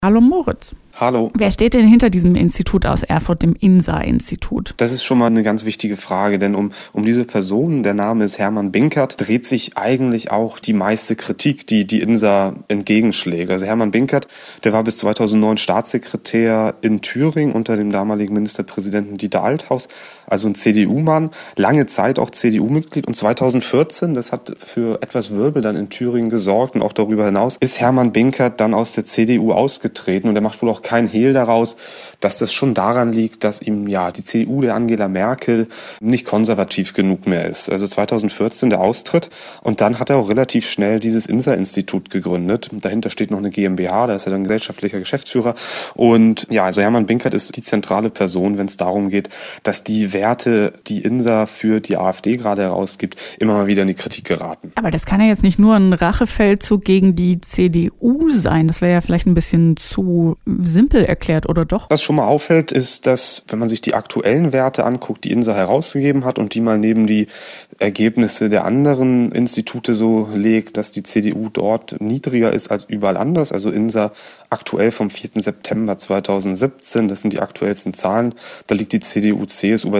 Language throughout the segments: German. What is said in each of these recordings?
Hallo Moritz. Hallo. Wer steht denn hinter diesem Institut aus Erfurt, dem INSA-Institut? Das ist schon mal eine ganz wichtige Frage, denn um diese Person, der Name ist Hermann Binkert, dreht sich eigentlich auch die meiste Kritik, die INSA entgegenschlägt. Also Hermann Binkert, der war bis 2009 Staatssekretär in Thüringen unter dem damaligen Ministerpräsidenten Dieter Althaus, also ein CDU-Mann, lange Zeit auch CDU-Mitglied, und 2014, das hat für etwas Wirbel dann in Thüringen gesorgt und auch darüber hinaus, ist Hermann Binkert dann aus der CDU ausgetreten, und er macht wohl auch kein Hehl daraus, dass das schon daran liegt, dass ihm die CDU der Angela Merkel nicht konservativ genug mehr ist. Also 2014 der Austritt, und dann hat er auch relativ schnell dieses INSA-Institut gegründet. Dahinter steht noch eine GmbH, da ist er dann gesellschaftlicher Geschäftsführer. Und also Hermann Binkert ist die zentrale Person, wenn es darum geht, dass die Werte, die INSA für die AfD gerade herausgibt, immer mal wieder in die Kritik geraten. Aber das kann ja jetzt nicht nur ein Rachefeldzug gegen die CDU sein. Das wäre ja vielleicht ein bisschen zu simpel erklärt, oder doch? Was schon mal auffällt, ist, dass, wenn man sich die aktuellen Werte anguckt, die INSA herausgegeben hat und die mal neben die Ergebnisse der anderen Institute so legt, dass die CDU dort niedriger ist als überall anders. Also INSA aktuell vom 4. September 2017, das sind die aktuellsten Zahlen, da liegt die CDU-CSU bei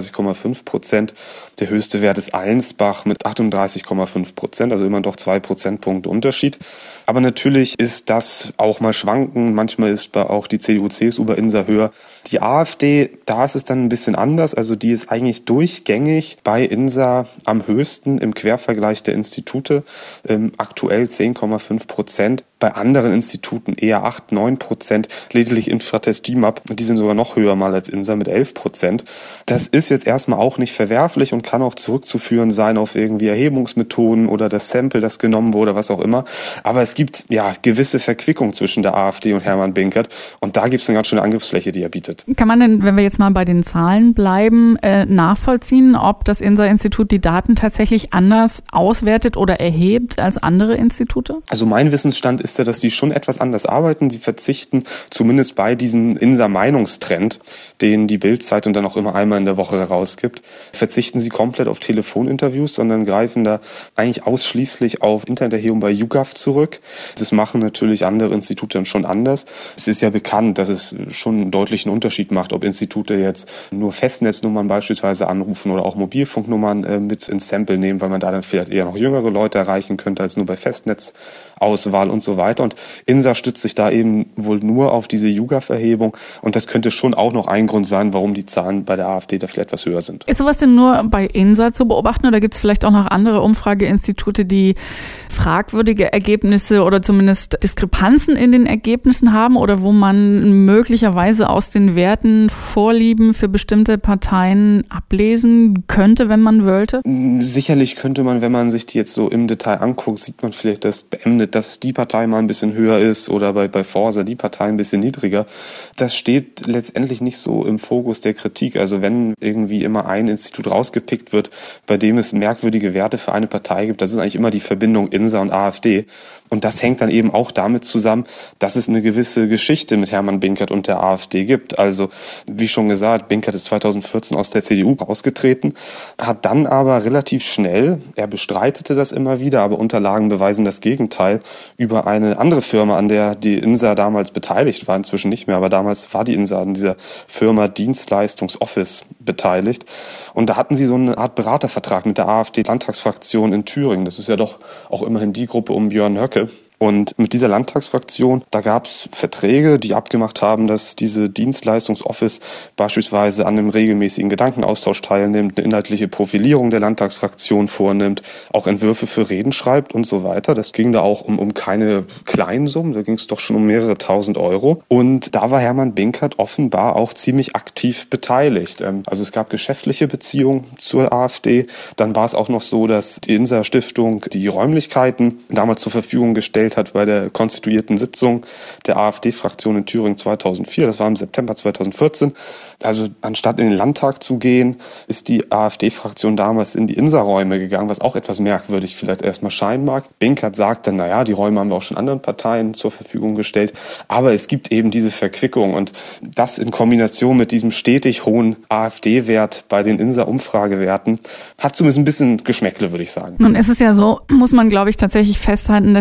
36,5%. Der höchste Wert ist Allensbach mit 38,5%, also immer doch 2 Prozentpunkte Unterschied. Aber natürlich ist das auch mal schwanken. Manchmal ist auch die CDU-CSU bei INSA höher. Die AfD, da ist es dann ein bisschen anders. Also die ist eigentlich durchgängig bei INSA am höchsten im Quervergleich der Institute. Aktuell 10,5%. Bei anderen Instituten eher 8-9%. Lediglich Infratest DIMAP, die sind sogar noch höher mal als INSA mit 11%. Das ist jetzt erstmal auch nicht verwerflich und kann auch zurückzuführen sein auf irgendwie Erhebungsmethoden oder das Sample, das genommen wurde, was auch immer. Aber es gibt gewisse Verquickung zwischen der AfD und Hermann Binkert, und da gibt es eine ganz schöne Angriffsfläche, die er bietet. Kann man denn, wenn wir jetzt mal bei den Zahlen bleiben, nachvollziehen, ob das INSA-Institut die Daten tatsächlich anders auswertet oder erhebt als andere Institute? Also mein Wissensstand ist ja, dass sie schon etwas anders arbeiten. Sie verzichten zumindest bei diesem INSA-Meinungstrend, den die Bild-Zeitung dann auch immer einmal in der Woche herausgibt, verzichten sie komplett auf Telefoninterviews, sondern greifen da eigentlich ausschließlich auf Interneterhebung bei YouGov zurück. Das machen natürlich andere Institute dann schon anders. Es ist ja bekannt, dass es schon einen deutlichen Unterschied macht, ob Institute jetzt nur Festnetznummern beispielsweise anrufen oder auch Mobilfunknummern mit ins Sample nehmen, weil man da dann vielleicht eher noch jüngere Leute erreichen könnte als nur bei Festnetzauswahl und so weiter. Und INSA stützt sich da eben wohl nur auf diese YouGov-Erhebung, und das könnte schon auch noch ein Grund sein, warum die Zahlen bei der AfD da vielleicht etwas höher sind. Ist sowas denn nur bei INSA zu beobachten, oder gibt es vielleicht auch noch andere Umfrageinstitute, die fragwürdige Ergebnisse oder zumindest Diskrepanzen in den Ergebnissen haben, oder wo man möglicherweise aus den Werten Vorlieben für bestimmte Parteien ablesen könnte, wenn man wollte? Sicherlich könnte man, wenn man sich die jetzt so im Detail anguckt, sieht man vielleicht, dass beendet, dass die Partei mal ein bisschen höher ist oder bei Forsa die Partei ein bisschen niedriger. Das steht letztendlich nicht so im Fokus der Kritik. Also wenn irgendwie immer ein Institut rausgepickt wird, bei dem es merkwürdige Werte für eine Partei gibt, das ist eigentlich immer die Verbindung INSA und AfD. Und das hängt dann eben auch damit zusammen, dass es eine gewisse Geschichte mit Hermann Binkert und der AfD gibt. Also wie schon gesagt, Binkert ist 2014 aus der CDU rausgetreten, hat dann aber relativ schnell, er bestreitete das immer wieder, aber Unterlagen beweisen das Gegenteil, über eine andere Firma, an der die INSA damals beteiligt war, inzwischen nicht mehr, aber damals war die INSA an dieser Firma Dienstleistungsoffice beteiligt. Und da hatten sie so eine Art Beratervertrag mit der AfD-Landtagsfraktion in Thüringen. Das ist ja doch auch immerhin die Gruppe um Björn Höcke. Und mit dieser Landtagsfraktion, da gab es Verträge, die abgemacht haben, dass diese Dienstleistungsoffice beispielsweise an einem regelmäßigen Gedankenaustausch teilnimmt, eine inhaltliche Profilierung der Landtagsfraktion vornimmt, auch Entwürfe für Reden schreibt und so weiter. Das ging da auch um keine kleinen Summen, da ging es doch schon um mehrere tausend Euro. Und da war Hermann Binkert offenbar auch ziemlich aktiv beteiligt. Also es gab geschäftliche Beziehungen zur AfD. Dann war es auch noch so, dass die INSA-Stiftung die Räumlichkeiten damals zur Verfügung gestellt hat bei der konstituierten Sitzung der AfD-Fraktion in Thüringen 2004. Das war im September 2014. Also anstatt in den Landtag zu gehen, ist die AfD-Fraktion damals in die INSA-Räume gegangen, was auch etwas merkwürdig vielleicht erstmal scheinen mag. Binkert sagt dann, die Räume haben wir auch schon anderen Parteien zur Verfügung gestellt. Aber es gibt eben diese Verquickung, und das in Kombination mit diesem stetig hohen AfD-Wert bei den INSA-Umfragewerten hat zumindest ein bisschen Geschmäckle, würde ich sagen. Nun ist es ja so, muss man glaube ich tatsächlich festhalten, dass die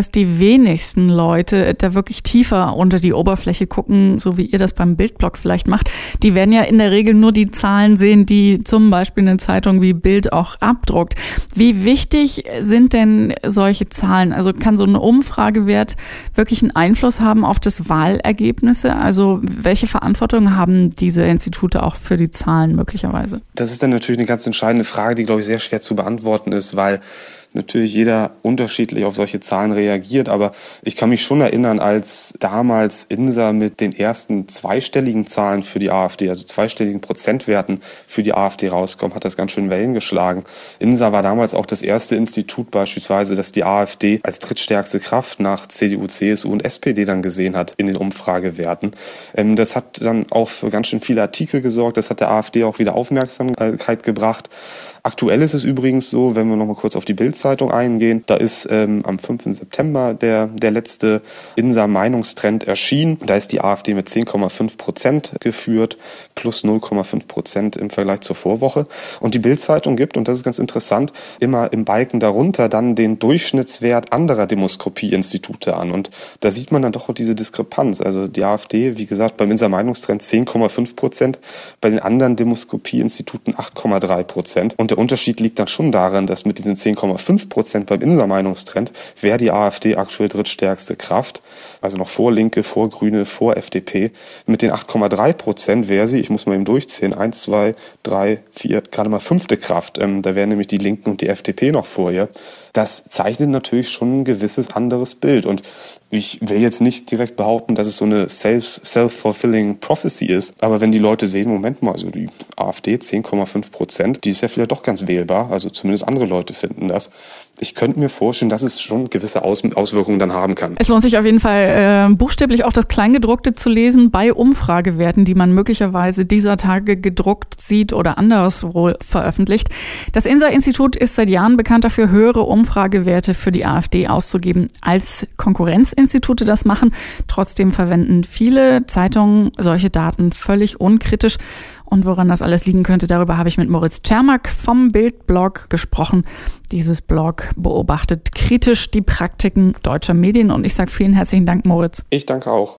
wenigsten Leute da wirklich tiefer unter die Oberfläche gucken, so wie ihr das beim Bildblog vielleicht macht. Die werden ja in der Regel nur die Zahlen sehen, die zum Beispiel eine Zeitung wie Bild auch abdruckt. Wie wichtig sind denn solche Zahlen? Also kann so ein Umfragewert wirklich einen Einfluss haben auf das Wahlergebnisse? Also welche Verantwortung haben diese Institute auch für die Zahlen möglicherweise? Das ist dann natürlich eine ganz entscheidende Frage, die, glaube ich, sehr schwer zu beantworten ist, weil natürlich jeder unterschiedlich auf solche Zahlen reagiert. Aber ich kann mich schon erinnern, als damals INSA mit den ersten zweistelligen Zahlen für die AfD, also zweistelligen Prozentwerten für die AfD rauskommt, hat das ganz schön Wellen geschlagen. INSA war damals auch das erste Institut beispielsweise, das die AfD als drittstärkste Kraft nach CDU, CSU und SPD dann gesehen hat in den Umfragewerten. Das hat dann auch für ganz schön viele Artikel gesorgt. Das hat der AfD auch wieder Aufmerksamkeit gebracht. Aktuell ist es übrigens so, wenn wir noch mal kurz auf die Bild-Zeitung eingehen, da ist am 5. September der letzte INSA-Meinungstrend erschienen. Da ist die AfD mit 10,5% geführt, plus 0,5% im Vergleich zur Vorwoche. Und die Bild-Zeitung gibt, und das ist ganz interessant, immer im Balken darunter dann den Durchschnittswert anderer Demoskopie-Institute an. Und da sieht man dann doch diese Diskrepanz. Also die AfD, wie gesagt, beim INSA-Meinungstrend 10,5%, bei den anderen Demoskopie-Instituten 8,3%. Und der Unterschied liegt dann schon darin, dass mit diesen 10,5% beim INSA-Meinungstrend wäre die AfD aktuell drittstärkste Kraft, also noch vor Linke, vor Grüne, vor FDP. Mit den 8,3% wäre sie, ich muss mal eben durchzählen, 1, 2, 3, 4, gerade mal 5. Kraft. Da wären nämlich die Linken und die FDP noch vor ihr. Das zeichnet natürlich schon ein gewisses anderes Bild. Und ich will jetzt nicht direkt behaupten, dass es so eine self-fulfilling prophecy ist. Aber wenn die Leute sehen, Moment mal, also die AfD 10,5%, die ist ja vielleicht doch ganz wählbar. Also zumindest andere Leute finden das. Ich könnte mir vorstellen, dass es schon gewisse Auswirkungen dann haben kann. Es lohnt sich auf jeden Fall buchstäblich auch das Kleingedruckte zu lesen bei Umfragewerten, die man möglicherweise dieser Tage gedruckt sieht oder anderswo veröffentlicht. Das INSA-Institut ist seit Jahren bekannt dafür, höhere Umfragewerte für die AfD auszugeben, als Konkurrenzinstitute das machen. Trotzdem verwenden viele Zeitungen solche Daten völlig unkritisch. Und woran das alles liegen könnte, darüber habe ich mit Moritz Czermak vom Bild-Blog gesprochen. Dieses Blog beobachtet kritisch die Praktiken deutscher Medien. Und ich sage vielen herzlichen Dank, Moritz. Ich danke auch.